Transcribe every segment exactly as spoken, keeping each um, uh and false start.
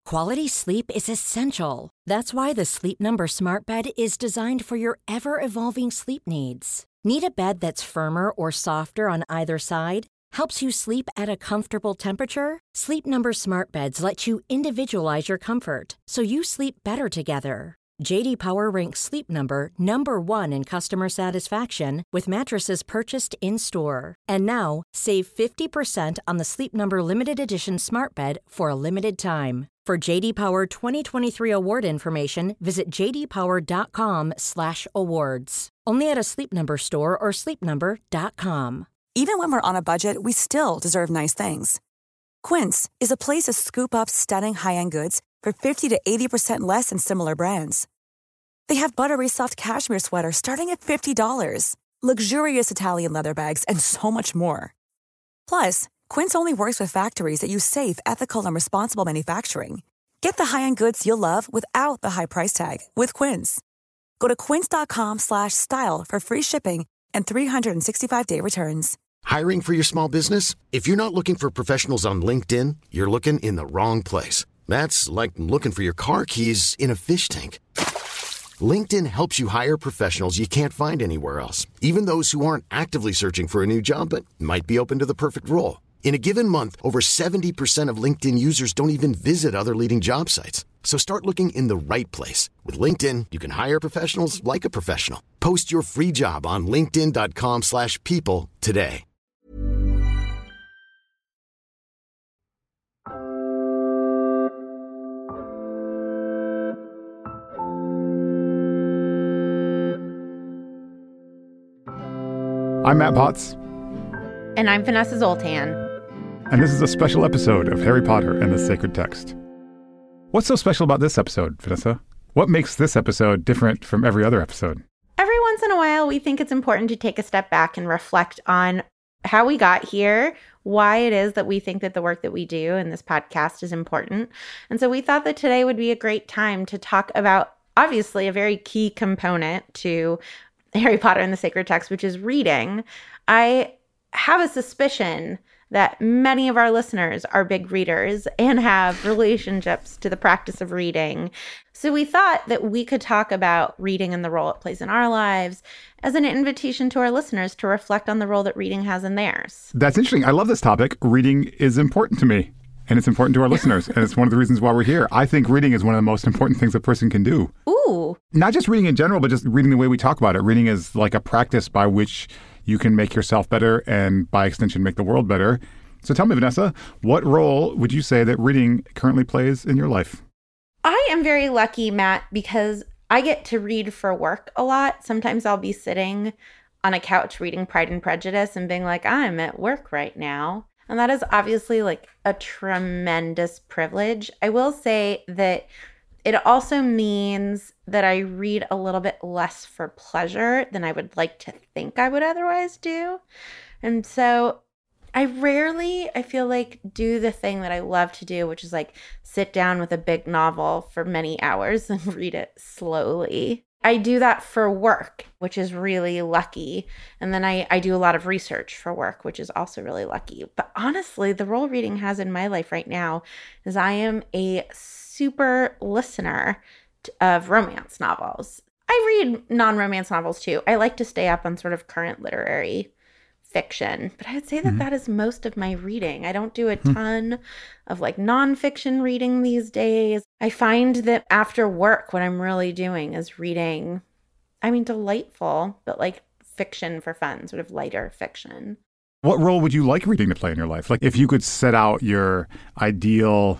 Quality sleep is essential. That's why the Sleep Number Smart Bed is designed for your ever-evolving sleep needs. Need a bed that's firmer or softer on either side? Helps you sleep at a comfortable temperature? Sleep Number Smart Beds let you individualize your comfort, so you sleep better together. J D Power ranks Sleep Number number one in customer satisfaction with mattresses purchased in-store. And now, save fifty percent on the Sleep Number Limited Edition Smart Bed for a limited time. For J D Power twenty twenty-three award information, visit j d power dot com slash awards. Only at a Sleep Number store or sleep number dot com. Even when we're on a budget, we still deserve nice things. Quince is a place to scoop up stunning high-end goods for fifty to eighty percent less than similar brands. They have buttery soft cashmere sweaters starting at fifty dollars, luxurious Italian leather bags, and so much more. Plus, Quince only works with factories that use safe, ethical, and responsible manufacturing. Get the high-end goods you'll love without the high price tag with Quince. Go to quince dot com slash style for free shipping and three sixty-five day returns. Hiring for your small business? If you're not looking for professionals on LinkedIn, you're looking in the wrong place. That's like looking for your car keys in a fish tank. LinkedIn helps you hire professionals you can't find anywhere else, even those who aren't actively searching for a new job but might be open to the perfect role. In a given month, over seventy percent of LinkedIn users don't even visit other leading job sites. So start looking in the right place. With LinkedIn, you can hire professionals like a professional. Post your free job on linkedin dot com slash people today. I'm Matt Potts. And I'm Vanessa Zoltan. And this is a special episode of Harry Potter and the Sacred Text. What's so special about this episode, Vanessa? What makes this episode different from every other episode? Every once in a while, we think it's important to take a step back and reflect on how we got here, why it is that we think that the work that we do in this podcast is important. And so we thought that today would be a great time to talk about, obviously, a very key component to Harry Potter and the Sacred Text, which is reading. I have a suspicion that many of our listeners are big readers and have relationships to the practice of reading. So we thought that we could talk about reading and the role it plays in our lives as an invitation to our listeners to reflect on the role that reading has in theirs. That's interesting. I love this topic. Reading is important to me, and it's important to our listeners, and it's one of the reasons why we're here. I think reading is one of the most important things a person can do. Ooh. Not just reading in general, but just reading the way we talk about it. Reading is like a practice by which you can make yourself better and, by extension, make the world better. So tell me, Vanessa, what role would you say that reading currently plays in your life? I am very lucky, Matt, because I get to read for work a lot. Sometimes I'll be sitting on a couch reading Pride and Prejudice and being like, I'm at work right now. And that is obviously like a tremendous privilege. I will say that it also means that I read a little bit less for pleasure than I would like to think I would otherwise do. And so I rarely, I feel like, do the thing that I love to do, which is like sit down with a big novel for many hours and read it slowly. I do that for work, which is really lucky. And then I, I do a lot of research for work, which is also really lucky. But honestly, the role reading has in my life right now is I am a super listener of romance novels. I read non-romance novels too. I like to stay up on sort of current literary fiction, but I would say that mm-hmm. that is most of my reading. I don't do a ton mm. of like nonfiction reading these days. I find that after work, what I'm really doing is reading, I mean, delightful, but like fiction for fun, sort of lighter fiction. What role would you like reading to play in your life? Like if you could set out your ideal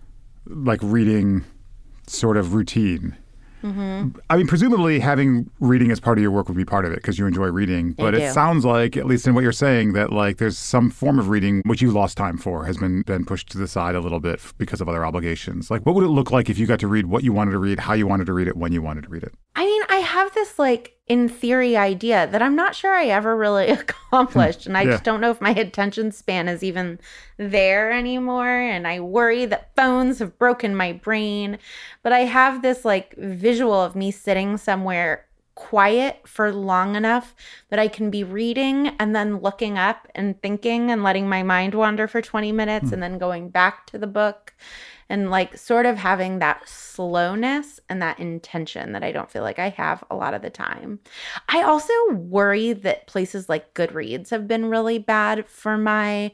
like reading sort of routine. Mm-hmm. I mean, presumably having reading as part of your work would be part of it because you enjoy reading. But it sounds like, at least in what you're saying, that like there's some form of reading which you lost time for has been, been pushed to the side a little bit because of other obligations. Like what would it look like if you got to read what you wanted to read, how you wanted to read it, when you wanted to read it? I mean, I have this like in theory idea that I'm not sure I ever really accomplished. And I yeah. just don't know if my attention span is even there anymore. And I worry that phones have broken my brain. But I have this like visual of me sitting somewhere quiet for long enough that I can be reading and then looking up and thinking and letting my mind wander for twenty minutes mm. and then going back to the book. and like sort of having that slowness and that intention that I don't feel like I have a lot of the time. I also worry that places like Goodreads have been really bad for my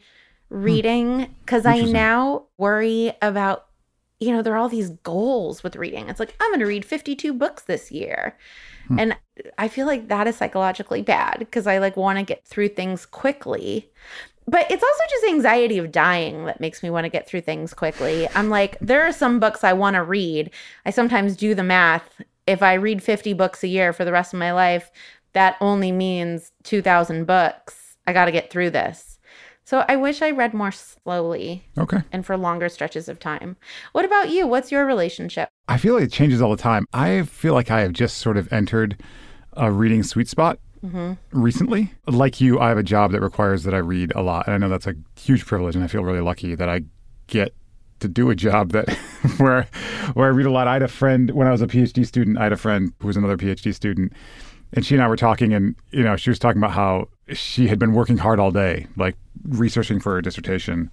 reading because I now worry about, you know, there are all these goals with reading. It's like, I'm going to read fifty-two books this year. Hmm. And I feel like that is psychologically bad because I like want to get through things quickly. But it's also just anxiety of dying that makes me want to get through things quickly. I'm like, there are some books I want to read. I sometimes do the math. If I read fifty books a year for the rest of my life, that only means two thousand books. I got to get through this. So I wish I read more slowly. Okay. And for longer stretches of time. What about you? What's your relationship? I feel like it changes all the time. I feel like I have just sort of entered a reading sweet spot mm-hmm. recently. Like you, I have a job that requires that I read a lot. And I know that's a huge privilege, and I feel really lucky that I get to do a job that where where I read a lot. I had a friend, when I was a PhD student, I had a friend who was another PhD student. And she and I were talking, and, you know, she was talking about how she had been working hard all day, like researching for her dissertation.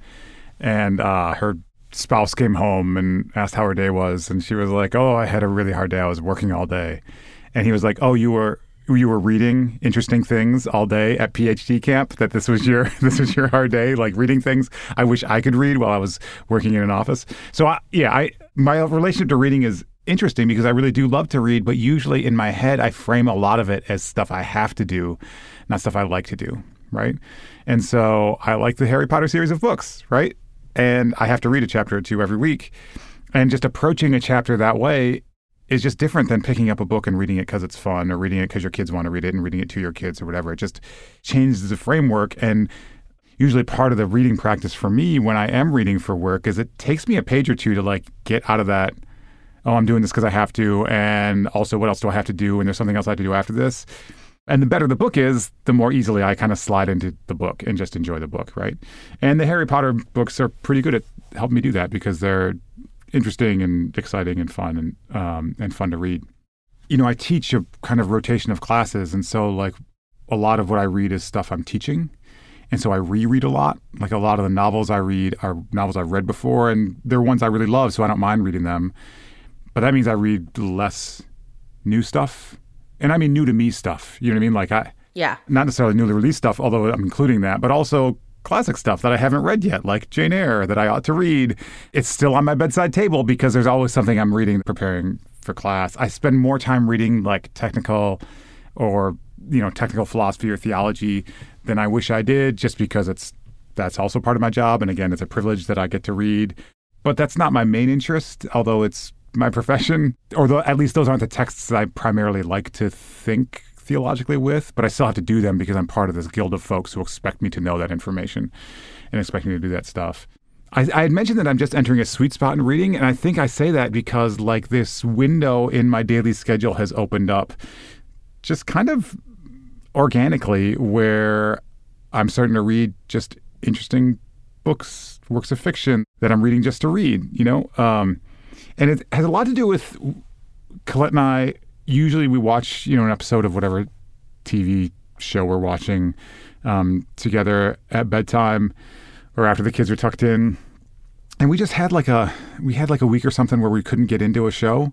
And uh, her spouse came home and asked how her day was. And she was like, oh, I had a really hard day. I was working all day. And he was like, oh, you were you were reading interesting things all day at PhD camp, that this was your this was your hard day, like reading things I wish I could read while I was working in an office. So, I, yeah, I my relationship to reading is interesting because I really do love to read, but usually in my head, I frame a lot of it as stuff I have to do, not stuff I like to do, right? And so I like the Harry Potter series of books, right? And I have to read a chapter or two every week. And just approaching a chapter that way is just different than picking up a book and reading it because it's fun, or reading it because your kids want to read it and reading it to your kids or whatever. It just changes the framework. And usually part of the reading practice for me when I am reading for work is it takes me a page or two to like get out of that, oh, I'm doing this because I have to, and also what else do I have to do, and there's something else I have to do after this. And the better the book is, the more easily I kind of slide into the book and just enjoy the book, right? And the Harry Potter books are pretty good at helping me do that because they're interesting and exciting and fun and um, and fun to read. You know, I teach a kind of rotation of classes, and so like a lot of what I read is stuff I'm teaching. And so I reread a lot. Like a lot of the novels I read are novels I've read before, and they're ones I really love, so I don't mind reading them. But that means I read less new stuff. And I mean new to me stuff. You know what I mean? Like I, yeah, not necessarily newly released stuff, although I'm including that, but also classic stuff that I haven't read yet, like Jane Eyre, that I ought to read. It's still on my bedside table because there's always something I'm reading, preparing for class. I spend more time reading like technical or, you know, technical philosophy or theology than I wish I did, just because it's that's also part of my job. And again, it's a privilege that I get to read. But that's not my main interest, although it's my profession, or the, at least those aren't the texts that I primarily like to think theologically with, but I still have to do them because I'm part of this guild of folks who expect me to know that information and expect me to do that stuff. I, I had mentioned that I'm just entering a sweet spot in reading, and I think I say that because like this window in my daily schedule has opened up just kind of organically, where I'm starting to read just interesting books, works of fiction that I'm reading just to read, you know? Um, and it has a lot to do with Colette and I. Usually we watch, you know, an episode of whatever T V show we're watching um, together at bedtime or after the kids are tucked in. And we just had like a, we had like a week or something where we couldn't get into a show.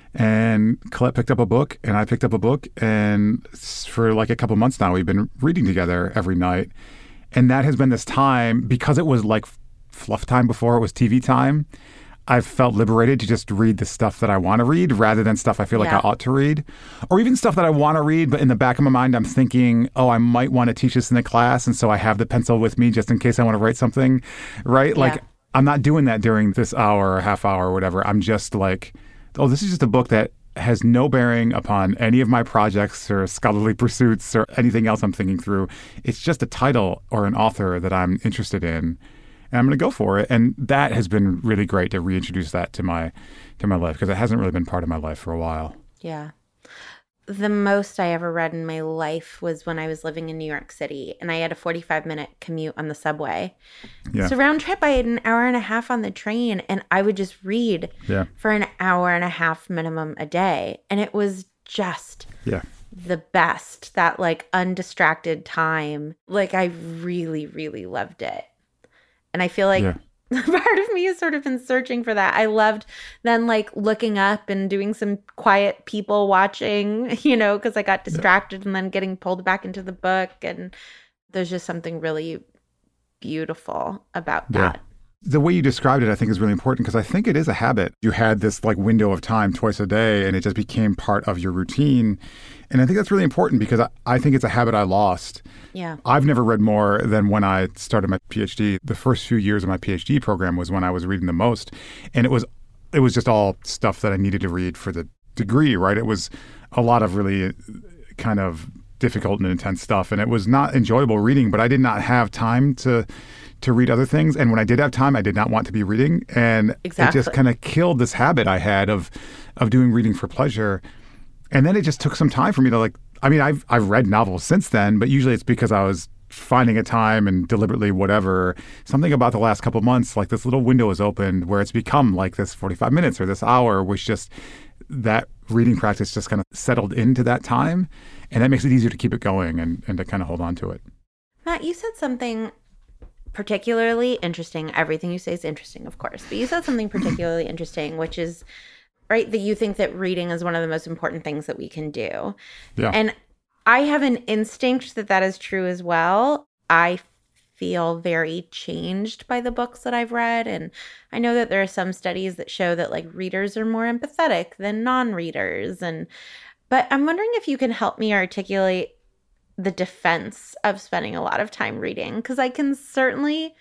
And Colette picked up a book and I picked up a book. And for like a couple months now, we've been reading together every night. And that has been this time, because it was like fluff time before it was T V time, I've felt liberated to just read the stuff that I want to read rather than stuff I feel like yeah. I ought to read. Or even stuff that I want to read, but in the back of my mind, I'm thinking, oh, I might want to teach this in the class. And so I have the pencil with me just in case I want to write something, right? Yeah. Like, I'm not doing that during this hour or half hour or whatever. I'm just like, oh, this is just a book that has no bearing upon any of my projects or scholarly pursuits or anything else I'm thinking through. It's just a title or an author that I'm interested in. And I'm going to go for it. And that has been really great to reintroduce that to my to my life, because it hasn't really been part of my life for a while. Yeah. The most I ever read in my life was when I was living in New York City, and I had a forty-five minute commute on the subway. Yeah. So round trip, I had an hour and a half on the train, and I would just read yeah. for an hour and a half minimum a day. And it was just yeah. the best, that like undistracted time. Like I really, really loved it. And I feel like yeah. part of me has sort of been searching for that. I loved then like looking up and doing some quiet people watching, you know, because I got distracted and then getting pulled back into the book. And there's just something really beautiful about Yeah. that. The way you described it, I think, is really important because I think it is a habit. You had this like window of time twice a day and it just became part of your routine. And I think that's really important because I, I think it's a habit I lost. Yeah. I've never read more than when I started my PhD. The first few years of my PhD program was when I was reading the most. And it was it was just all stuff that I needed to read for the degree, right? It was a lot of really kind of difficult and intense stuff. And it was not enjoyable reading, but I did not have time to to read other things. And when I did have time, I did not want to be reading. And Exactly. it just kind of killed this habit I had of of doing reading for pleasure. And then it just took some time for me to like, I mean, I've I've read novels since then, but usually it's because I was finding a time and deliberately whatever. Something about the last couple of months, like this little window has opened where it's become like this forty-five minutes or this hour, which just that reading practice just kind of settled into that time. And that makes it easier to keep it going and, and to kind of hold on to it. Matt, you said something particularly interesting. Everything you say is interesting, of course, but you said something particularly interesting, which is, right, that you think that reading is one of the most important things that we can do. Yeah. And I have an instinct that that is true as well. I feel very changed by the books that I've read. And I know that there are some studies that show that like readers are more empathetic than non-readers. And, but I'm wondering if you can help me articulate the defense of spending a lot of time reading, because I can certainly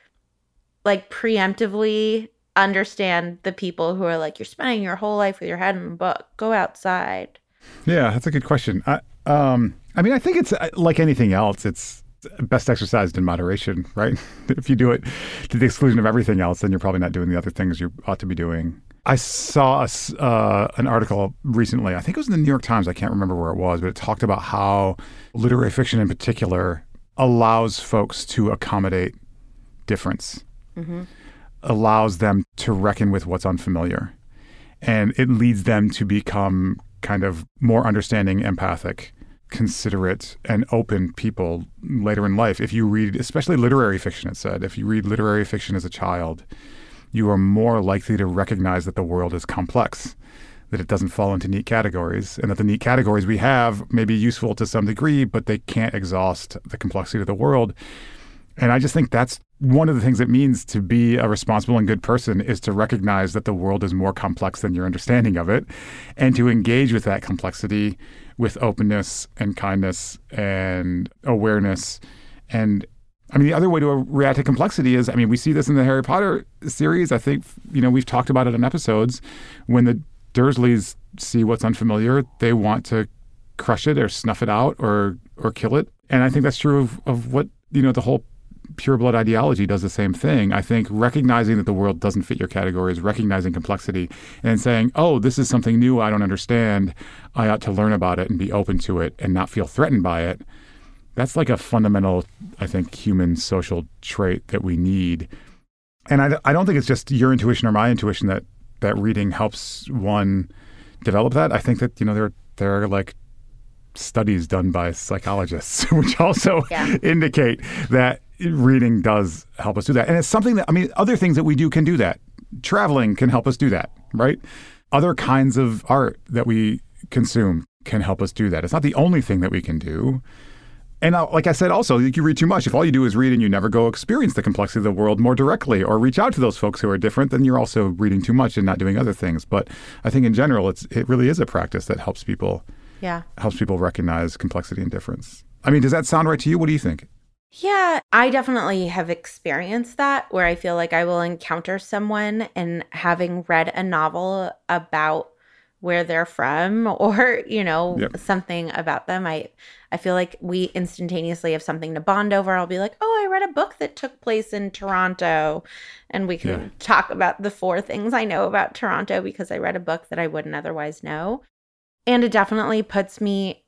like preemptively understand the people who are like, you're spending your whole life with your head in a book, go outside. Yeah, that's a good question. I, um, I mean, I think it's uh, like anything else. It's best exercised in moderation, right? If you do it to the exclusion of everything else, then you're probably not doing the other things you ought to be doing. I saw a s uh, an article recently, I think it was in the New York Times, I can't remember where it was, but it talked about how literary fiction in particular allows folks to accommodate difference, mm-hmm. allows them to reckon with what's unfamiliar, and it leads them to become kind of more understanding, empathic, considerate, and open people later in life. If you read, especially literary fiction, it said, if you read literary fiction as a child, you are more likely to recognize that the world is complex, that it doesn't fall into neat categories, and that the neat categories we have may be useful to some degree, but they can't exhaust the complexity of the world. And I just think that's one of the things it means to be a responsible and good person, is to recognize that the world is more complex than your understanding of it, and to engage with that complexity with openness and kindness and awareness. And I mean, the other way to react to complexity is, I mean, we see this in the Harry Potter series. I think, you know, we've talked about it in episodes. When the Dursleys see what's unfamiliar, they want to crush it or snuff it out or or kill it. And I think that's true of, of what, you know, the whole pureblood ideology does the same thing. I think recognizing that the world doesn't fit your categories, recognizing complexity, and saying, oh, this is something new I don't understand. I ought to learn about it and be open to it and not feel threatened by it. That's like a fundamental, I think, human social trait that we need. And I, I don't think it's just your intuition or my intuition that, that reading helps one develop that. I think that, you know, there, there are like studies done by psychologists, which also yeah. indicate that reading does help us do that. And it's something that, I mean, other things that we do can do that. Traveling can help us do that, right? Other kinds of art that we consume can help us do that. It's not the only thing that we can do. And uh, like I said, also, you read too much. If all you do is read and you never go experience the complexity of the world more directly or reach out to those folks who are different, then you're also reading too much and not doing other things. But I think in general, it's it really is a practice that helps people yeah. helps people recognize complexity and difference. I mean, does that sound right to you? What do you think? Yeah, I definitely have experienced that, where I feel like I will encounter someone and having read a novel about where they're from or, you know, yep. something about them, I I feel like we instantaneously have something to bond over. I'll be like, oh, I read a book that took place in Toronto, and we can yeah. talk about the four things I know about Toronto because I read a book that I wouldn't otherwise know. And it definitely puts me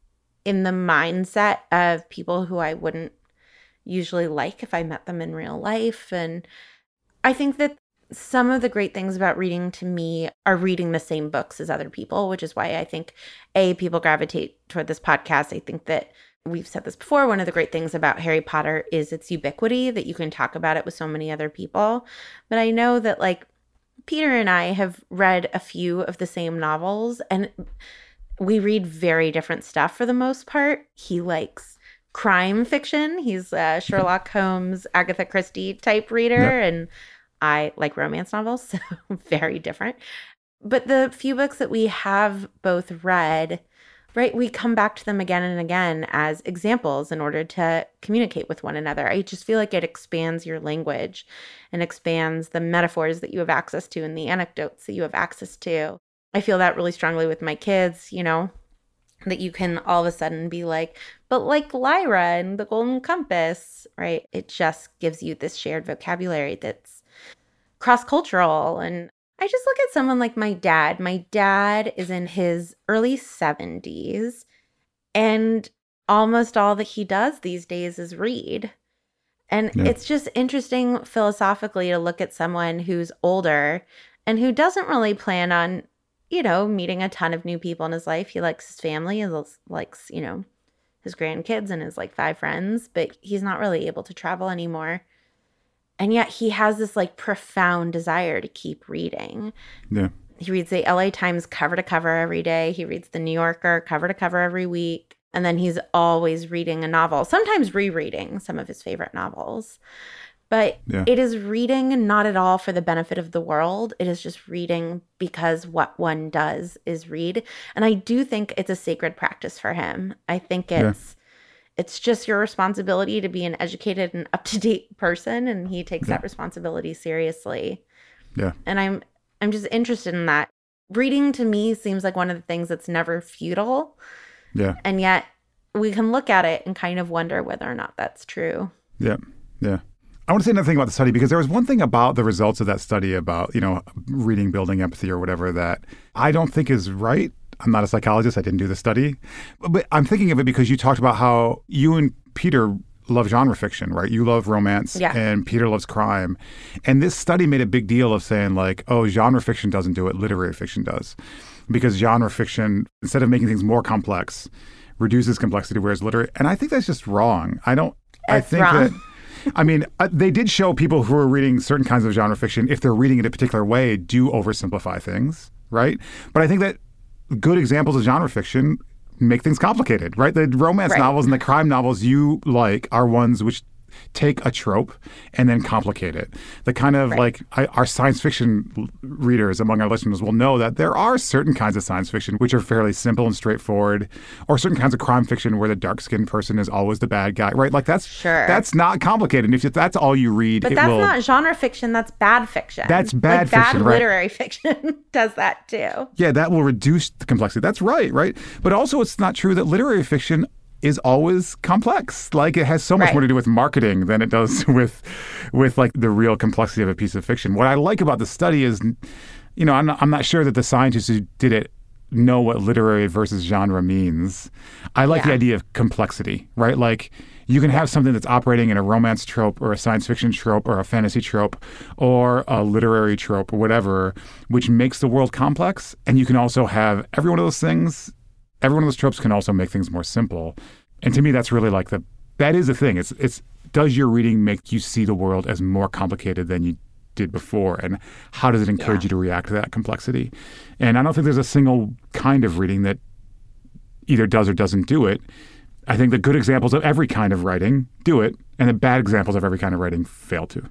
in the mindset of people who I wouldn't usually like if I met them in real life. And I think that some of the great things about reading to me are reading the same books as other people, which is why I think, A, people gravitate toward this podcast. I think that we've said this before, one of the great things about Harry Potter is its ubiquity, that you can talk about it with so many other people. But I know that like Peter and I have read a few of the same novels, and we read very different stuff for the most part. He likes crime fiction. He's a Sherlock Holmes, Agatha Christie type reader, yep. and I like romance novels, so very different. But the few books that we have both read, right, we come back to them again and again as examples in order to communicate with one another. I just feel like it expands your language and expands the metaphors that you have access to and the anecdotes that you have access to. I feel that really strongly with my kids, you know, that you can all of a sudden be like, but like Lyra and the Golden Compass, right? It just gives you this shared vocabulary that's cross-cultural. And I just look at someone like my dad. My dad is in his early seventies, and almost all that he does these days is read. And yeah. it's just interesting philosophically to look at someone who's older and who doesn't really plan on, you know, meeting a ton of new people in his life. He likes his family, he likes, you know, his grandkids and his like five friends, but he's not really able to travel anymore. And yet he has this like profound desire to keep reading. Yeah. He reads the L A Times cover to cover every day. He reads the New Yorker cover to cover every week. And then he's always reading a novel, sometimes rereading some of his favorite novels. But yeah. it is reading not at all for the benefit of the world. It is just reading because what one does is read. And I do think it's a sacred practice for him. I think it's yeah. it's just your responsibility to be an educated and up-to-date person, and he takes yeah. that responsibility seriously. Yeah. And I'm I'm just interested in that. Reading to me seems like one of the things that's never futile. Yeah. And yet we can look at it and kind of wonder whether or not that's true. Yeah. Yeah. I want to say another thing about the study, because there was one thing about the results of that study about, you know, reading, building empathy or whatever that I don't think is right. I'm not a psychologist. I didn't do the study. But I'm thinking of it because you talked about how you and Peter love genre fiction, right? You love romance yeah. and Peter loves crime. And this study made a big deal of saying like, oh, genre fiction doesn't do it, literary fiction does. Because genre fiction, instead of making things more complex, reduces complexity, whereas literary, and I think that's just wrong. I don't, it's I think wrong. that, I mean, uh, they did show people who are reading certain kinds of genre fiction, if they're reading it a particular way, do oversimplify things, right? But I think that good examples of genre fiction make things complicated, right? The romance right. novels and the crime novels you like are ones which take a trope and then complicate it. The kind of right. like I, our science fiction readers among our listeners will know that there are certain kinds of science fiction which are fairly simple and straightforward, or certain kinds of crime fiction where the dark-skinned person is always the bad guy, right? Like that's sure. that's not complicated. If that's all you read, but it that's will, not genre fiction. That's bad fiction. That's bad like fiction. Bad right? literary fiction does that too. Yeah, that will reduce the complexity. That's right, right? But also, it's not true that literary fiction is always complex. Like it has so much right. more to do with marketing than it does with with like the real complexity of a piece of fiction. What I like about the study is, you know, I'm not, I'm not sure that the scientists who did it know what literary versus genre means. I like yeah. the idea of complexity, right? Like you can have something that's operating in a romance trope or a science fiction trope or a fantasy trope or a literary trope or whatever, which makes the world complex. And you can also have every one of those things. Every one of those tropes can also make things more simple. And to me, that's really like the, that is the thing. It's, it's, does your reading make you see the world as more complicated than you did before? And how does it encourage yeah. you to react to that complexity? And I don't think there's a single kind of reading that either does or doesn't do it. I think the good examples of every kind of writing do it, and the bad examples of every kind of writing fail to.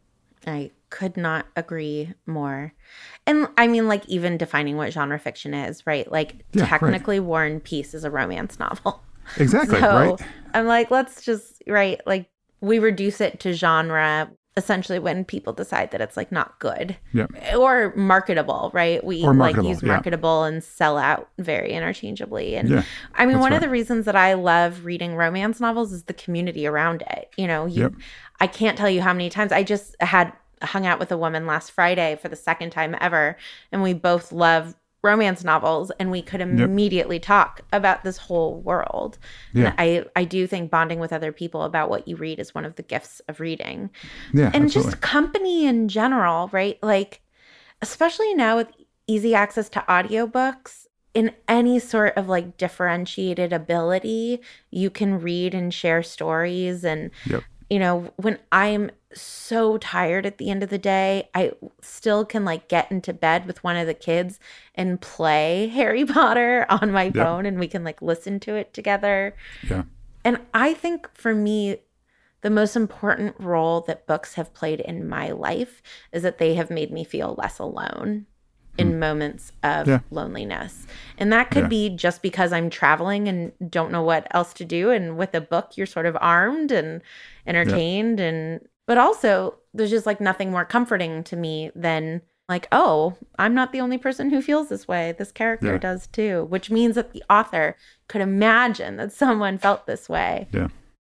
I could not agree more. And I mean, like, even defining what genre fiction is, right? Like, yeah, technically, right. War and Peace is a romance novel. Exactly, so right? I'm like, let's just, right? Like, we reduce it to genre essentially when people decide that it's, like, not good. Yeah. Or marketable, right? We, or marketable, like, use yeah. marketable and sell out very interchangeably. And, yeah, I mean, one right. of the reasons that I love reading romance novels is the community around it. You know, you, yep. I can't tell you how many times I just had hung out with a woman last Friday for the second time ever, and we both love romance novels, and we could immediately yep. talk about this whole world. Yeah. And I, I do think bonding with other people about what you read is one of the gifts of reading. Yeah, and absolutely. Just company in general, right? Like, especially now with easy access to audiobooks, in any sort of like differentiated ability, you can read and share stories. And, Yep. you know, when I'm so tired at the end of the day, I still can like get into bed with one of the kids and play Harry Potter on my Yep. phone, and we can like listen to it together. Yeah. And I think for me, the most important role that books have played in my life is that they have made me feel less alone in mm. moments of yeah. loneliness. And that could yeah. be just because I'm traveling and don't know what else to do. And with a book, you're sort of armed and entertained. Yeah. And but also, there's just like nothing more comforting to me than like, oh, I'm not the only person who feels this way. This character yeah. does too, which means that the author could imagine that someone felt this way. Yeah.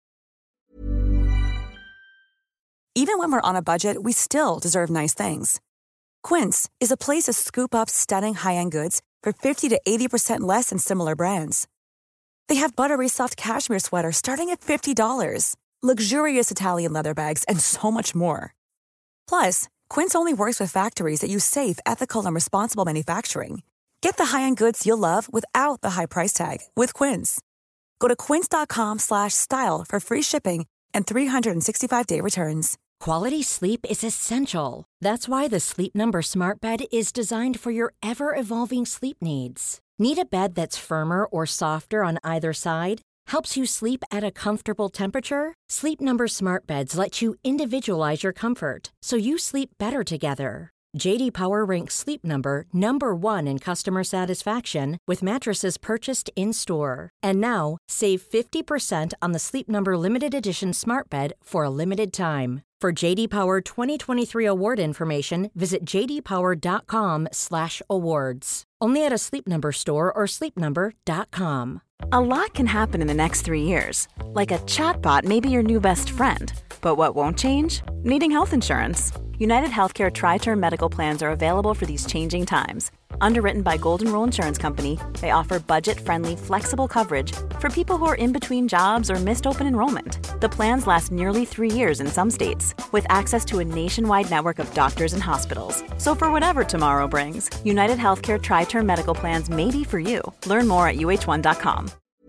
Even when we're on a budget, we still deserve nice things. Quince is a place to scoop up stunning high-end goods for fifty to eighty percent less than similar brands. They have buttery soft cashmere sweaters starting at fifty dollars, luxurious Italian leather bags, and so much more. Plus, Quince only works with factories that use safe, ethical, and responsible manufacturing. Get the high-end goods you'll love without the high price tag with Quince. Go to quince.com slash style for free shipping and three sixty-five day returns. Quality sleep is essential. That's why the Sleep Number Smart Bed is designed for your ever-evolving sleep needs. Need a bed that's firmer or softer on either side? Helps you sleep at a comfortable temperature? Sleep Number Smart Beds let you individualize your comfort, so you sleep better together. J D Power ranks Sleep Number number one in customer satisfaction with mattresses purchased in-store. And now, save fifty percent on the Sleep Number Limited Edition Smart Bed for a limited time. For J D Power twenty twenty-three award information, visit jdpower.com slash awards. Only at a Sleep Number store or sleep number dot com. A lot can happen in the next three years. Like a chatbot may be your new best friend. But what won't change? Needing health insurance. United Healthcare Tri-Term Medical Plans are available for these changing times. Underwritten by Golden Rule Insurance Company, they offer budget-friendly, flexible coverage for people who are in between jobs or missed open enrollment. The plans last nearly three years in some states, with access to a nationwide network of doctors and hospitals. So for whatever tomorrow brings, United Healthcare Tri-Term Medical Plans may be for you. Learn more at U H one dot com.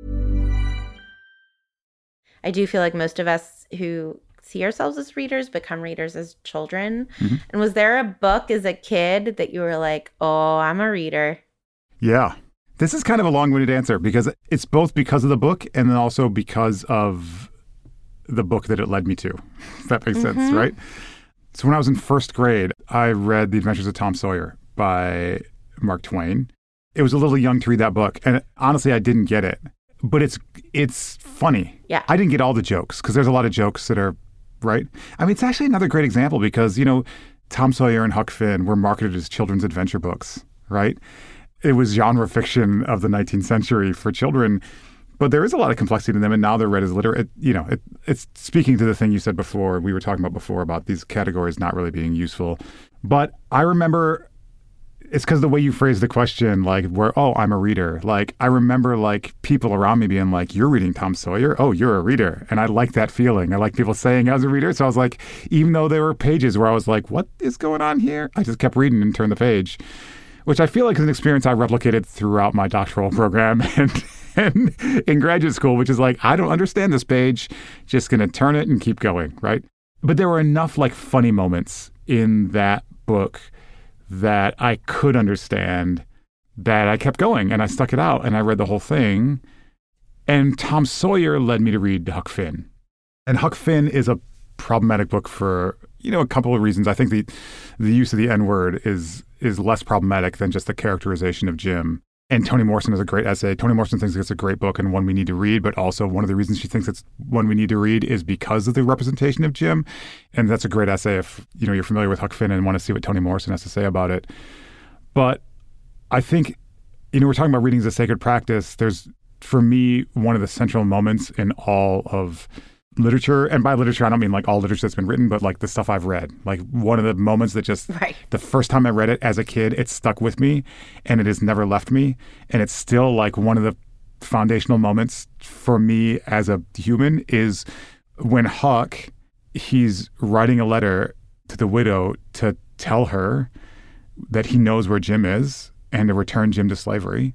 I do feel like most of us who see ourselves as readers become readers as children. Mm-hmm. And was there a book as a kid that you were like, oh, I'm a reader? Yeah. This is kind of a long-winded answer because it's both because of the book and then also because of the book that it led me to, if that makes mm-hmm. sense, right? So when I was in first grade, I read The Adventures of Tom Sawyer by Mark Twain. It was a little young to read that book. And honestly, I didn't get it. But it's it's funny. Yeah. I didn't get all the jokes because there's a lot of jokes that are right? I mean, it's actually another great example because, you know, Tom Sawyer and Huck Finn were marketed as children's adventure books, right? It was genre fiction of the nineteenth century for children, but there is a lot of complexity in them, and now they're read as literary. It, you know, it, it's speaking to the thing you said before, we were talking about before about these categories not really being useful. But I remember, it's because the way you phrased the question, like, where, oh, I'm a reader. Like, I remember, like, people around me being like, you're reading Tom Sawyer? Oh, you're a reader. And I like that feeling. I like people saying I was a reader. So I was like, even though there were pages where I was like, what is going on here? I just kept reading and turned the page, which I feel like is an experience I replicated throughout my doctoral program and, and in graduate school, which is like, I don't understand this page. Just going to turn it and keep going, right? But there were enough, like, funny moments in that book that I could understand, that I kept going and I stuck it out and I read the whole thing. And Tom Sawyer led me to read Huck Finn. And Huck Finn is a problematic book for, you know, a couple of reasons. I think the the use of the N-word is is less problematic than just the characterization of Jim. And Toni Morrison has a great essay. Toni Morrison thinks it's a great book and one we need to read, but also one of the reasons she thinks it's one we need to read is because of the representation of Jim. And that's a great essay if, you know, you're familiar with Huck Finn and want to see what Toni Morrison has to say about it. But I think, you know, we're talking about reading as a sacred practice. There's, for me, one of the central moments in all of literature, and by literature, I don't mean like all literature that's been written, but like the stuff I've read. Like one of the moments that just, right. the first time I read it as a kid, it stuck with me and it has never left me. And it's still like one of the foundational moments for me as a human is when Huck, he's writing a letter to the widow to tell her that he knows where Jim is and to return Jim to slavery.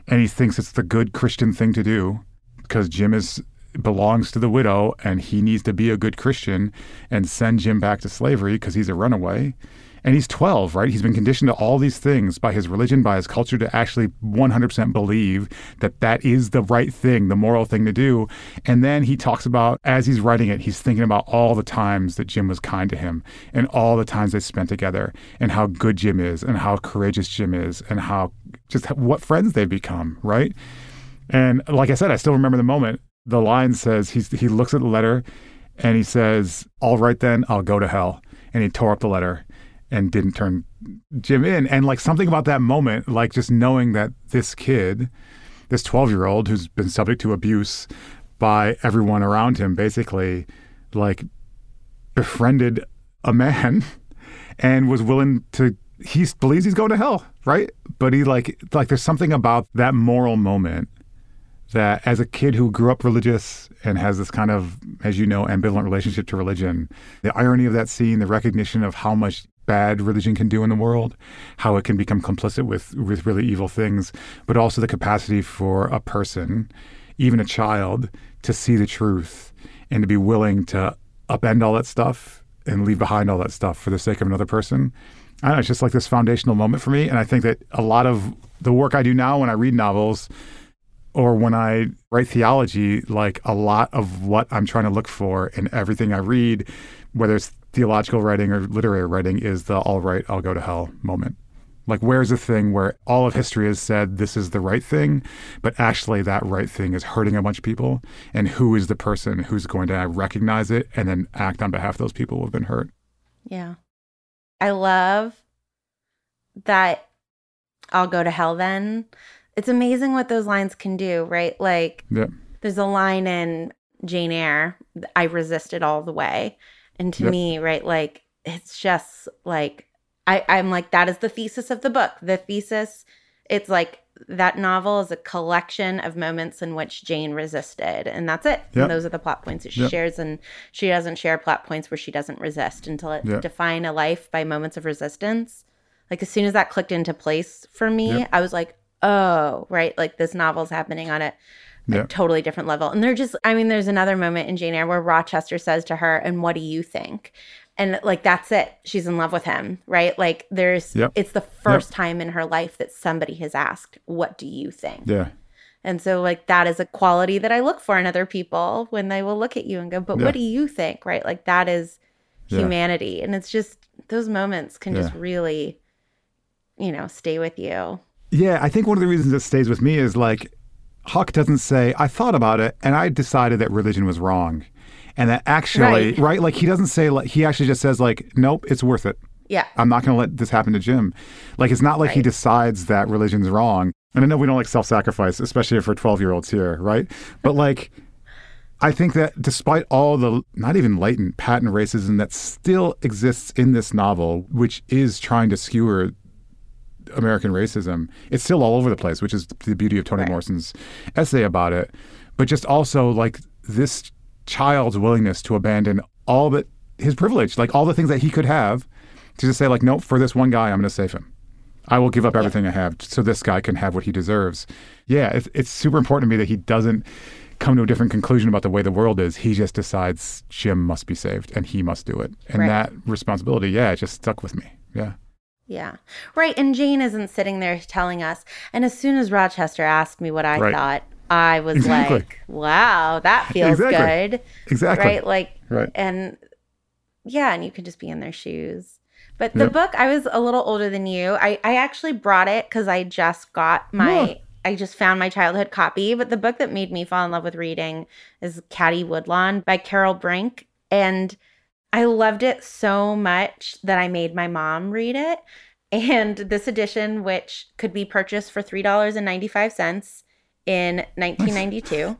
And he thinks it's the good Christian thing to do because Jim is belongs to the widow and he needs to be a good Christian and send Jim back to slavery because he's a runaway. And he's twelve, right? He's been conditioned to all these things by his religion, by his culture, to actually one hundred percent believe that that is the right thing, the moral thing to do. And then he talks about, as he's writing it, he's thinking about all the times that Jim was kind to him and all the times they spent together and how good Jim is and how courageous Jim is and how just what friends they've become, right? And like I said, I still remember the moment. The line says, he's, he looks at the letter and he says, all right then, I'll go to hell. And he tore up the letter and didn't turn Jim in. And like something about that moment, like just knowing that this kid, this twelve-year-old who's been subject to abuse by everyone around him, basically like befriended a man and was willing to, he believes he's going to hell, right? But he like, like there's something about that moral moment that as a kid who grew up religious and has this kind of, as you know, ambivalent relationship to religion, the irony of that scene, the recognition of how much bad religion can do in the world, how it can become complicit with, with really evil things, but also the capacity for a person, even a child, to see the truth and to be willing to upend all that stuff and leave behind all that stuff for the sake of another person. I don't know, it's just like this foundational moment for me. And I think that a lot of the work I do now when I read novels or when I write theology, like a lot of what I'm trying to look for in everything I read, whether it's theological writing or literary writing, is the all right, I'll go to hell moment. Like, where's the thing where all of history has said this is the right thing, but actually that right thing is hurting a bunch of people? And who is the person who's going to recognize it and then act on behalf of those people who have been hurt? Yeah. I love that I'll go to hell then. It's amazing what those lines can do, right? Like, yeah. There's a line in Jane Eyre, I resisted all the way. And to yep. me, right, like, it's just like, I, I'm like, that is the thesis of the book. The thesis, it's like that novel is a collection of moments in which Jane resisted. And that's it. Yep. And those are the plot points that she yep. shares. And she doesn't share plot points where she doesn't resist until it yep. define a life by moments of resistance. Like, as soon as that clicked into place for me, yep. I was like, oh, right, like this novel's happening on a, a yep. totally different level. And they're just, I mean, there's another moment in Jane Eyre where Rochester says to her, and what do you think? And like, that's it. She's in love with him, right? Like there's, yep. it's the first yep. time in her life that somebody has asked, what do you think? Yeah. And so like, that is a quality that I look for in other people when they will look at you and go, but yeah. what do you think? Right? Like that is yeah. humanity. And it's just, those moments can yeah. just really, you know, stay with you. Yeah. I think one of the reasons it stays with me is like, Huck doesn't say, I thought about it and I decided that religion was wrong. And that actually, right. right? Like he doesn't say, like, he actually just says like, nope, it's worth it. Yeah. I'm not going to let this happen to Jim. Like, it's not like right. he decides that religion's wrong. And I know we don't like self-sacrifice, especially for twelve-year-olds here, right? But like, I think that despite all the not even latent patent racism that still exists in this novel, which is trying to skewer American racism, it's still all over the place, which is the beauty of Toni right. Morrison's essay about it. But just also like this child's willingness to abandon all that his privilege, like all the things that he could have, to just say like, nope, for this one guy, I'm going to save him. I will give up everything yeah. I have so this guy can have what he deserves. Yeah, it's, it's super important to me that he doesn't come to a different conclusion about the way the world is. He just decides Jim must be saved and he must do it. And right. that responsibility, yeah, it just stuck with me. Yeah. Yeah. Right. And Jane isn't sitting there telling us. And as soon as Rochester asked me what I right. thought, I was exactly. like, wow, that feels exactly. good. Exactly. Right? Like, right. and yeah, and you could just be in their shoes. But the yep. book, I was a little older than you. I, I actually brought it because I just got my, yeah. I just found my childhood copy. But the book that made me fall in love with reading is Caddie Woodlawn by Carol Brink. And I loved it so much that I made my mom read it. And this edition, which could be purchased for three dollars and ninety-five cents in nineteen ninety-two,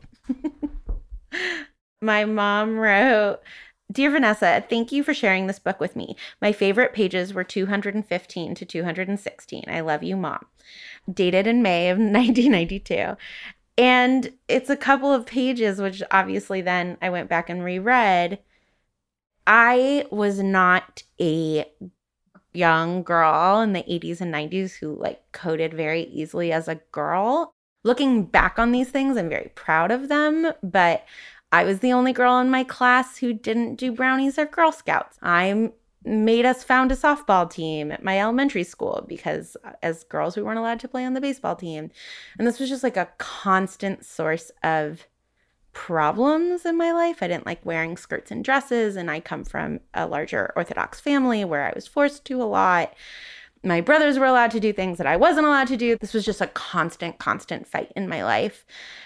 my mom wrote, Dear Vanessa, thank you for sharing this book with me. My favorite pages were two hundred fifteen to two hundred sixteen. I love you, Mom. Dated in May of nineteen ninety-two. And it's a couple of pages, which obviously then I went back and reread. I was not a young girl in the eighties and nineties who like coded very easily as a girl. Looking back on these things, I'm very proud of them, but I was the only girl in my class who didn't do brownies or Girl Scouts. I made us found a softball team at my elementary school because as girls, we weren't allowed to play on the baseball team. And this was just like a constant source of problems in my life. I didn't like wearing skirts and dresses, and I come from a larger Orthodox family where I was forced to a lot. My brothers were allowed to do things that I wasn't allowed to do. This was just a constant, constant fight in my life.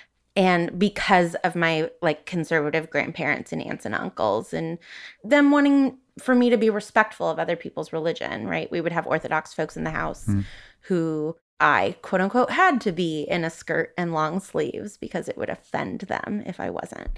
And because of my like conservative grandparents and aunts and uncles and them wanting for me to be respectful of other people's religion, right? We would have Orthodox folks in the house mm. who I, quote unquote, had to be in a skirt and long sleeves because it would offend them if I wasn't.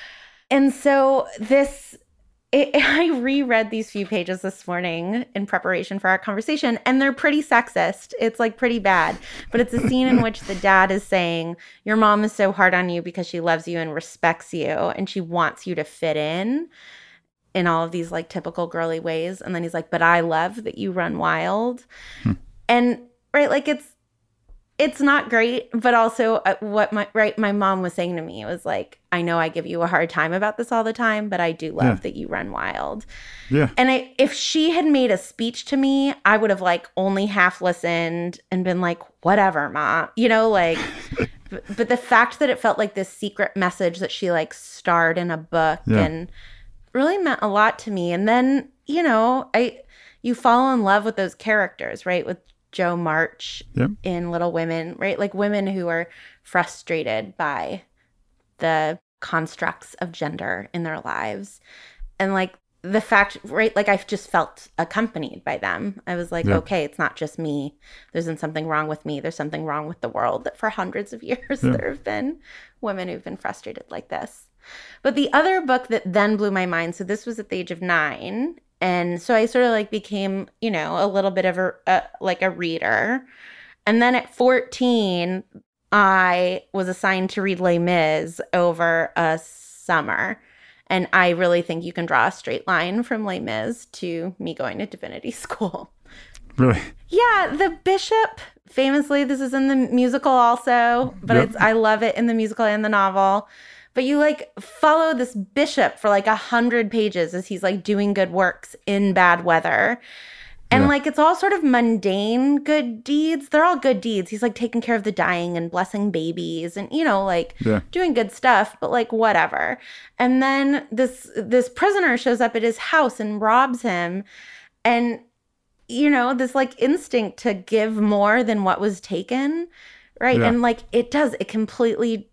And so this, it, I reread these few pages this morning in preparation for our conversation, and they're pretty sexist. It's like pretty bad. But it's a scene in which the dad is saying, your mom is so hard on you because she loves you and respects you, and she wants you to fit in in all of these like typical girly ways. And then he's like, but I love that you run wild. Hmm. And right, like it's it's not great, but also uh, what my right my mom was saying to me, it was like, I know I give you a hard time about this all the time, but I do love yeah. that you run wild. Yeah. And I, if she had made a speech to me, I would have like only half listened and been like, whatever, Ma, you know, like. but, but the fact that it felt like this secret message that she like starred in a book yeah. and really meant a lot to me. And then, you know, I you fall in love with those characters, right? With Jo March yep. in Little Women, right? Like women who are frustrated by the constructs of gender in their lives. And like the fact, right? Like I've just felt accompanied by them. I was like, yeah. okay, it's not just me. There isn't something wrong with me. There's something wrong with the world, that for hundreds of years yeah. there have been women who've been frustrated like this. But the other book that then blew my mind, so this was at the age of nine. And so I sort of like became, you know, a little bit of a, a like a reader. And then at fourteen, I was assigned to read Les Mis over a summer. And I really think you can draw a straight line from Les Mis to me going to divinity school. Really? Yeah, the bishop, famously, this is in the musical also, but yep. it's I love it in the musical and the novel. But you like follow this bishop for like a hundred pages as he's like doing good works in bad weather. And yeah. like it's all sort of mundane good deeds. They're all good deeds. He's like taking care of the dying and blessing babies and, you know, like yeah. doing good stuff, but like whatever. And then this this prisoner shows up at his house and robs him. And, you know, this like instinct to give more than what was taken. Right. Yeah. And like it does, it completely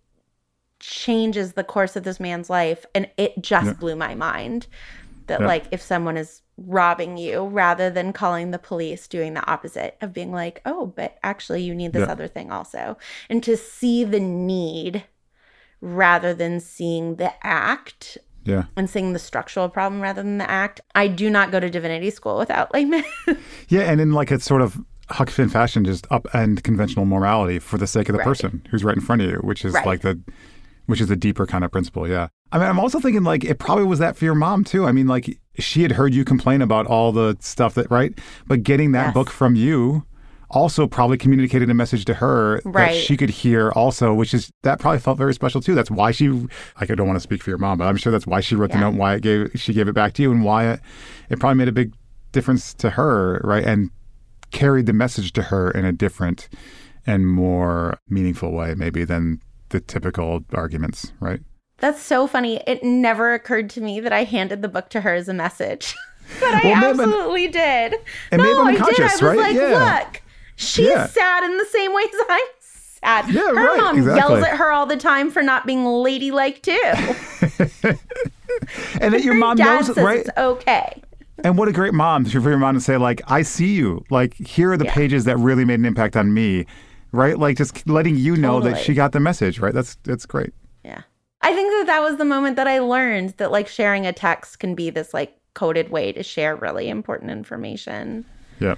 changes the course of this man's life. And it just yeah. blew my mind that yeah. like if someone is robbing you, rather than calling the police, doing the opposite of being like, oh, but actually you need this yeah. other thing also. And to see the need rather than seeing the act yeah. and seeing the structural problem rather than the act. I do not go to divinity school without like yeah. And in like a sort of Huck Finn fashion, just upend conventional morality for the sake of the right. person who's right in front of you, which is right. like the which is a deeper kind of principle. Yeah. I mean, I'm also thinking like it probably was that for your mom too. I mean, like she had heard you complain about all the stuff that, right? But getting that yes. book from you also probably communicated a message to her right. that she could hear also, which is, that probably felt very special too. That's why she, like, I don't want to speak for your mom, but I'm sure that's why she wrote yeah. the note, why it gave, she gave it back to you, and why it, it probably made a big difference to her, right? And carried the message to her in a different and more meaningful way maybe than the typical arguments, right? That's so funny. It never occurred to me that I handed the book to her as a message. But I well, absolutely did. And no, I did. I was right? like, yeah. look, she's yeah. sad in the same ways I'm sad. Yeah, her right, mom exactly. yells at her all the time for not being ladylike too. And that your mom dad knows, says right? It's okay. And what a great mom for your mom to say, like, I see you. Like, here are the yeah. pages that really made an impact on me. Right? Like just letting you know totally. that she got the message, right? That's that's great. Yeah. I think that that was the moment that I learned that like sharing a text can be this like coded way to share really important information. Yeah.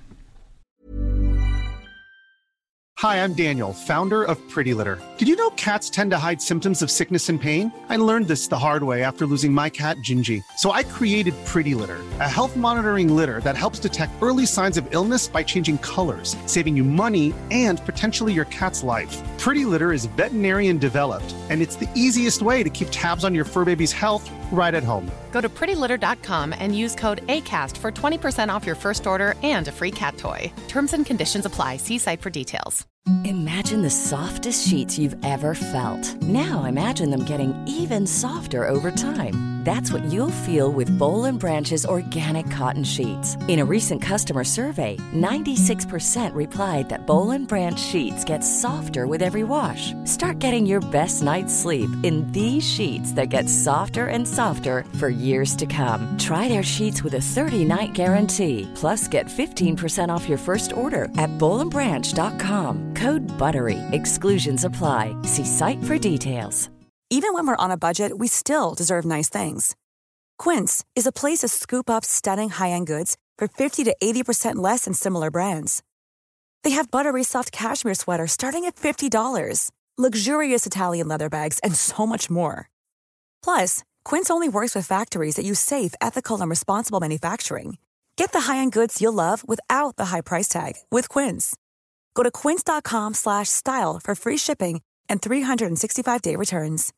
Hi, I'm Daniel, founder of Pretty Litter. Did you know cats tend to hide symptoms of sickness and pain? I learned this the hard way after losing my cat, Gingy. So I created Pretty Litter, a health monitoring litter that helps detect early signs of illness by changing colors, saving you money and potentially your cat's life. Pretty Litter is veterinarian developed, and it's the easiest way to keep tabs on your fur baby's health right at home. Go to pretty litter dot com and use code ACAST for twenty percent off your first order and a free cat toy. Terms and conditions apply. See site for details. Imagine the softest sheets you've ever felt. Now imagine them getting even softer over time. That's what you'll feel with Boll and Branch's organic cotton sheets. In a recent customer survey, ninety-six percent replied that Boll and Branch sheets get softer with every wash. Start getting your best night's sleep in these sheets that get softer and softer for years to come. Try their sheets with a thirty-night guarantee. Plus, get fifteen percent off your first order at boll and branch dot com. Code BUTTERY. Exclusions apply. See site for details. Even when we're on a budget, we still deserve nice things. Quince is a place to scoop up stunning high-end goods for fifty to eighty percent less than similar brands. They have buttery soft cashmere sweaters starting at fifty dollars, luxurious Italian leather bags, and so much more. Plus, Quince only works with factories that use safe, ethical, and responsible manufacturing. Get the high-end goods you'll love without the high price tag with Quince. Go to quince dot com slash style for free shipping and three sixty-five day returns.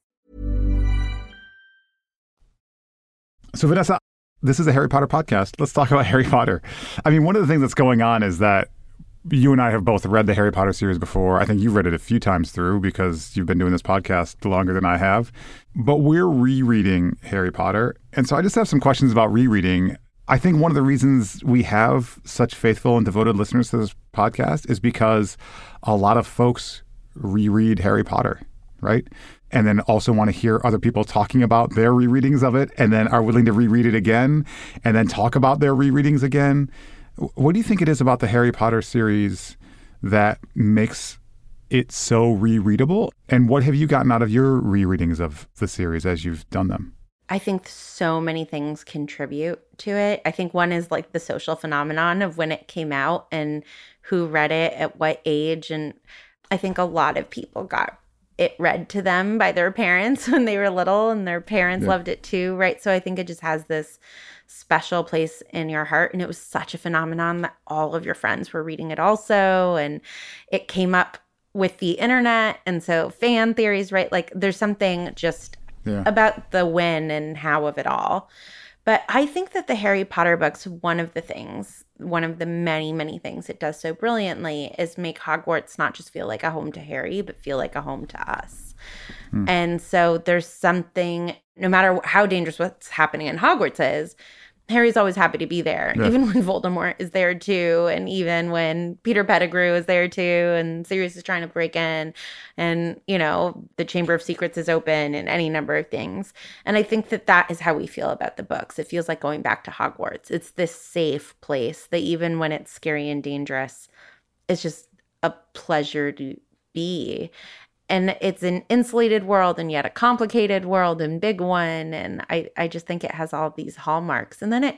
So Vanessa, this is a Harry Potter podcast. Let's talk about Harry Potter. I mean, one of the things that's going on is that you and I have both read the Harry Potter series before. I think you've read it a few times through because you've been doing this podcast longer than I have. But we're rereading Harry Potter. And so I just have some questions about rereading. I think one of the reasons we have such faithful and devoted listeners to this podcast is because a lot of folks reread Harry Potter, right? And then also want to hear other people talking about their rereadings of it, and then are willing to reread it again, and then talk about their rereadings again. What do you think it is about the Harry Potter series that makes it so rereadable? And what have you gotten out of your rereadings of the series as you've done them? I think so many things contribute to it. I think one is like the social phenomenon of when it came out and who read it at what age. And I think a lot of people got it read to them by their parents when they were little, and their parents yeah. loved it too, right? So I think it just has this special place in your heart. And it was such a phenomenon that all of your friends were reading it also. And it came up with the internet. And so fan theories, right? Like there's something just Yeah. about the when and how of it all. But I think that the Harry Potter books, one of the things, one of the many, many things it does so brilliantly is make Hogwarts not just feel like a home to Harry, but feel like a home to us. Hmm. And so there's something, no matter how dangerous what's happening in Hogwarts is, Harry's always happy to be there, yeah. even when Voldemort is there too, and even when Peter Pettigrew is there too, and Sirius is trying to break in, and, you know, the Chamber of Secrets is open, and any number of things. And I think that that is how we feel about the books. It feels like going back to Hogwarts. It's this safe place that even when it's scary and dangerous, it's just a pleasure to be. And it's an insulated world and yet a complicated world and big one. And I, I just think it has all these hallmarks. And then it,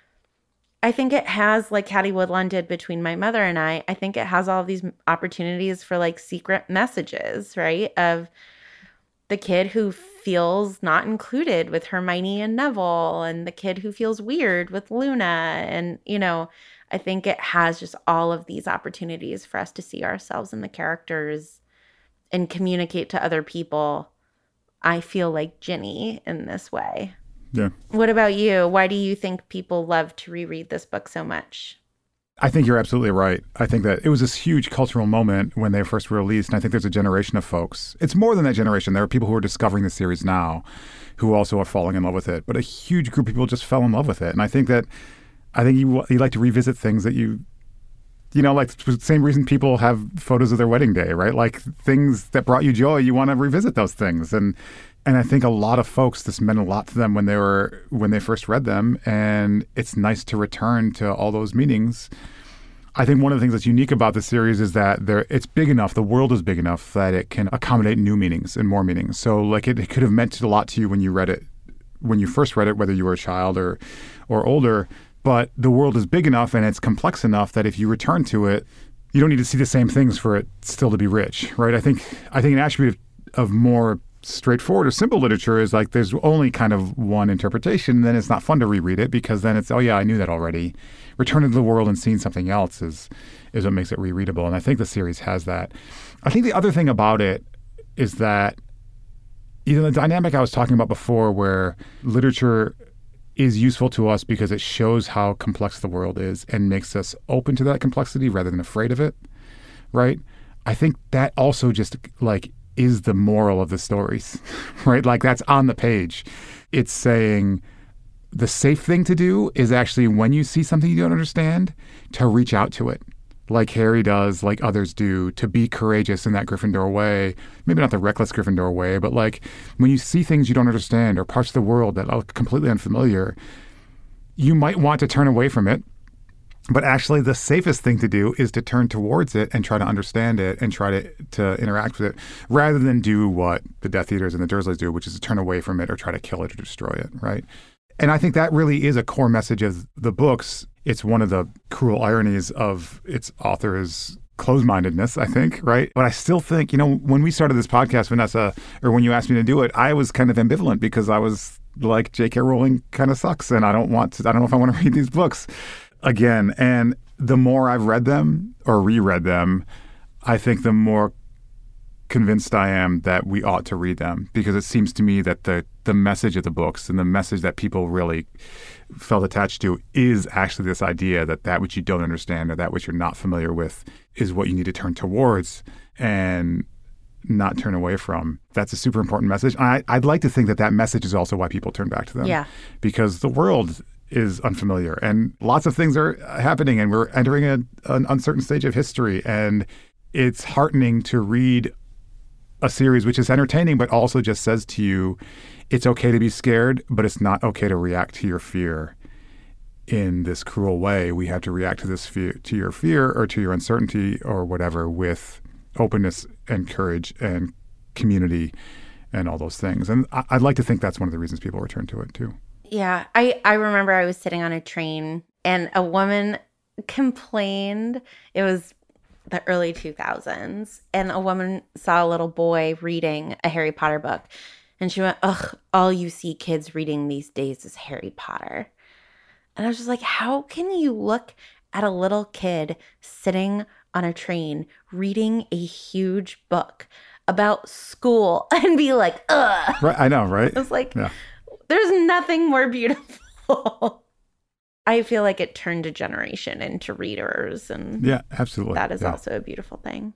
I think it has, like Hattie Woodland did between my mother and I, I think it has all these opportunities for like secret messages, right? Of the kid who feels not included with Hermione and Neville, and the kid who feels weird with Luna. And, you know, I think it has just all of these opportunities for us to see ourselves in the characters and communicate to other people. I feel like Ginny in this way. Yeah. What about you? Why do you think people love to reread this book so much? I think you're absolutely right. I think that it was this huge cultural moment when they first were released. And I think there's a generation of folks. It's more than that generation. There are people who are discovering the series now who also are falling in love with it. But a huge group of people just fell in love with it. And I think that, I think you, you like to revisit things that you, You know, like the same reason people have photos of their wedding day, right? Like things that brought you joy, you want to revisit those things. And and I think a lot of folks, this meant a lot to them when they were when they first read them. And it's nice to return to all those meanings. I think one of the things that's unique about the series is that there it's big enough, the world is big enough that it can accommodate new meanings and more meanings. So like it, it could have meant a lot to you when you read it, when you first read it, whether you were a child or or older. But the world is big enough and it's complex enough that if you return to it, you don't need to see the same things for it still to be rich, right? I think I think an attribute of, of more straightforward or simple literature is like there's only kind of one interpretation, then it's not fun to reread it because then it's, oh yeah, I knew that already. Returning to the world and seeing something else is is what makes it rereadable. And I think the series has that. I think the other thing about it is that either the dynamic I was talking about before where literature is useful to us because it shows how complex the world is and makes us open to that complexity rather than afraid of it, right? I think that also just like is the moral of the stories, right? Like that's on the page. It's saying the safe thing to do is actually when you see something you don't understand, to reach out to it, like Harry does, like others do, to be courageous in that Gryffindor way. Maybe not the reckless Gryffindor way, but like when you see things you don't understand or parts of the world that are completely unfamiliar, you might want to turn away from it. But actually the safest thing to do is to turn towards it and try to understand it and try to, to interact with it rather than do what the Death Eaters and the Dursleys do, which is to turn away from it or try to kill it or destroy it, right? And I think that really is a core message of the books. It's one of the cruel ironies of its author's closed-mindedness, I think, right? But I still think, you know, when we started this podcast, Vanessa, or when you asked me to do it, I was kind of ambivalent because I was like, J K Rowling kind of sucks and I don't want to, I don't know if I want to read these books again. And the more I've read them or reread them, I think the more convinced I am that we ought to read them because it seems to me that the the message of the books and the message that people really felt attached to is actually this idea that that which you don't understand or that which you're not familiar with is what you need to turn towards and not turn away from. That's a super important message. I, I'd like to think that that message is also why people turn back to them. Yeah. Because the world is unfamiliar and lots of things are happening and we're entering a, an uncertain stage of history. And it's heartening to read a series which is entertaining, but also just says to you, it's okay to be scared, but it's not okay to react to your fear in this cruel way. We have to react to this fear, to your fear or to your uncertainty or whatever with openness and courage and community and all those things. And I, I'd like to think that's one of the reasons people return to it too. Yeah. I, I remember I was sitting on a train and a woman complained. It was the early two thousands. And a woman saw a little boy reading a Harry Potter book. And she went, ugh, all you see kids reading these days is Harry Potter. And I was just like, how can you look at a little kid sitting on a train reading a huge book about school and be like, ugh. Right, I know, right? I was like, yeah. There's nothing more beautiful. I feel like it turned a generation into readers. And yeah, absolutely. That is yeah. also a beautiful thing.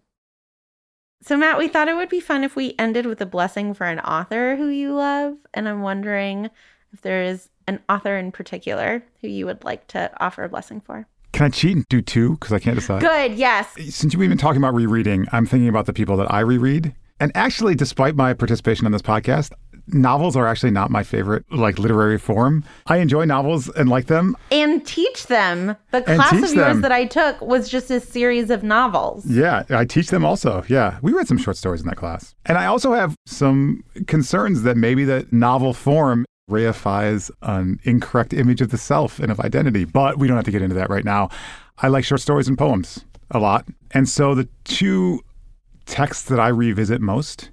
So, Matt, we thought it would be fun if we ended with a blessing for an author who you love. And I'm wondering if there is an author in particular who you would like to offer a blessing for. Can I cheat and do two? Because I can't decide. Good, yes. Since we've been talking about rereading, I'm thinking about the people that I reread. And actually, despite my participation on this podcast, novels are actually not my favorite, like, literary form. I enjoy novels and like them. And teach them. The class of yours them. that I took was just a series of novels. Yeah, I teach them also. Yeah, we read some short stories in that class. And I also have some concerns that maybe the novel form reifies an incorrect image of the self and of identity. But we don't have to get into that right now. I like short stories and poems a lot. And so the two texts that I revisit most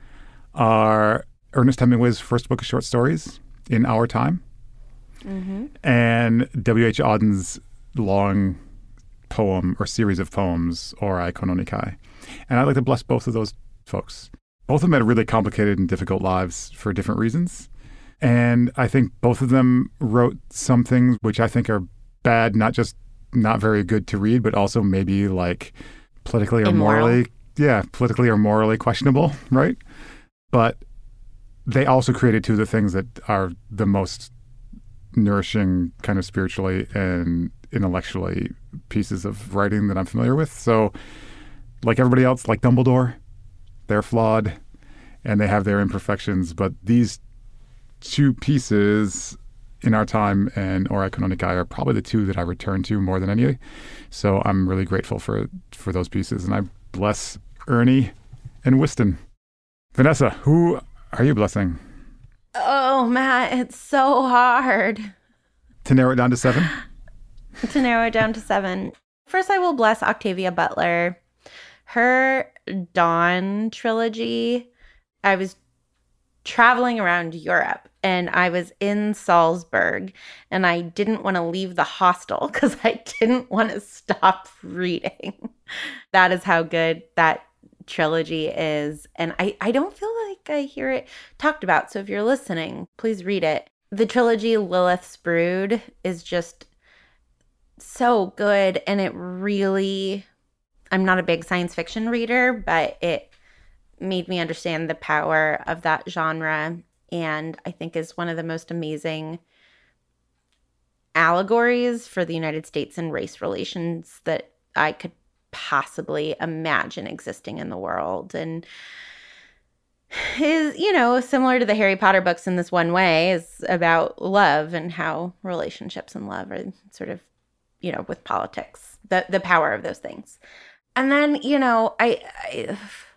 are Ernest Hemingway's first book of short stories, In Our Time, mm-hmm. and W H Auden's long poem or series of poems, Ora Kononika. And I'd like to bless both of those folks. Both of them had really complicated and difficult lives for different reasons. And I think both of them wrote some things which I think are bad, not just not very good to read, but also maybe like politically or Immoral. morally, yeah, politically or morally questionable, right? But they also created two of the things that are the most nourishing kind of spiritually and intellectually pieces of writing that I'm familiar with. So like everybody else, like Dumbledore, they're flawed and they have their imperfections, but these two pieces, In Our Time and Ora Kononika, are probably the two that I return to more than any. So I'm really grateful for for those pieces. And I bless Ernie and Whiston. Vanessa, who are you blessing? Oh, Matt, it's so hard. To narrow it down to seven? To narrow it down to seven. First, I will bless Octavia Butler. Her Dawn trilogy, I was traveling around Europe, and I was in Salzburg, and I didn't want to leave the hostel because I didn't want to stop reading. That is how good that trilogy is. And I, I don't feel like I hear it talked about. So if you're listening, please read it. The trilogy Lilith's Brood is just so good. And it really, I'm not a big science fiction reader, but it made me understand the power of that genre. And I think is one of the most amazing allegories for the United States and race relations that I could possibly imagine existing in the world. And is, you know, similar to the Harry Potter books in this one way, is about love and how relationships and love are sort of, you know, with politics, the the power of those things. And then, you know, I, I,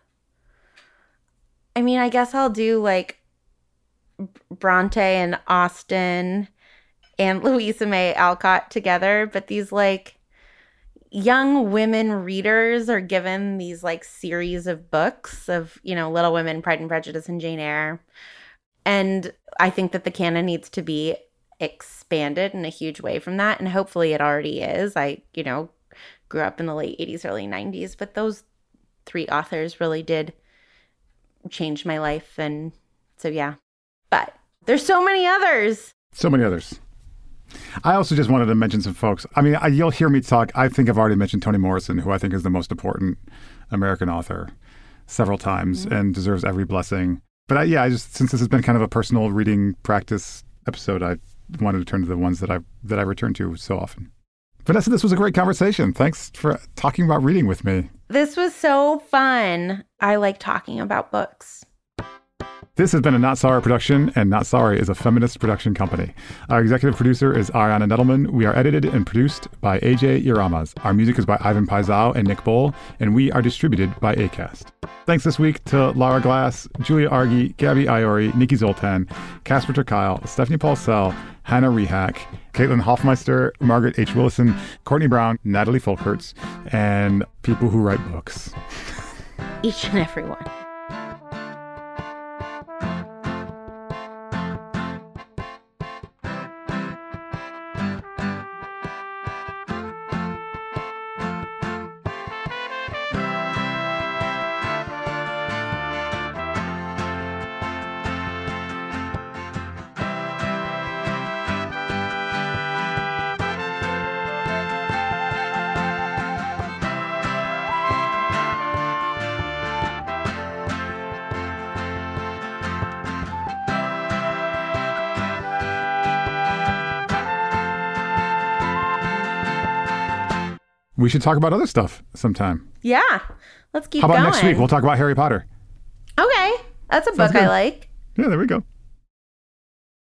I mean, I guess I'll do like Bronte and Austen and Louisa May Alcott together, but these like young women readers are given these like series of books of, you know, Little Women, Pride and Prejudice, and Jane Eyre. And I think that the canon needs to be expanded in a huge way from that. And hopefully it already is. I, you know, grew up in the late eighties, early nineties, but those three authors really did change my life. And so, yeah, but there's so many others. So many others. I also just wanted to mention some folks. I mean, I, you'll hear me talk. I think I've already mentioned Toni Morrison, who I think is the most important American author several times mm-hmm. and deserves every blessing. But I, yeah, I just since this has been kind of a personal reading practice episode, I wanted to turn to the ones that I that I return to so often. Vanessa, this was a great conversation. Thanks for talking about reading with me. This was so fun. I like talking about books. This has been a Not Sorry production, and Not Sorry is a feminist production company. Our executive producer is Ariana Nettleman. We are edited and produced by A J Yaramas. Our music is by Ivan Paisau and Nick Bowl, and we are distributed by Acast. Thanks this week to Laura Glass, Julia Argy, Gabby Iori, Nikki Zoltan, Casper ter Kuile, Stephanie Paulsell, Hannah Rehack, Caitlin Hoffmeister, Margaret H. Willison, Courtney Brown, Natalie Folkerts, and people who write books. Each and every one. We should talk about other stuff sometime. Yeah. Let's keep going. How about going. next week? We'll talk about Harry Potter. Okay. That's a Sounds book good. I like. Yeah, there we go.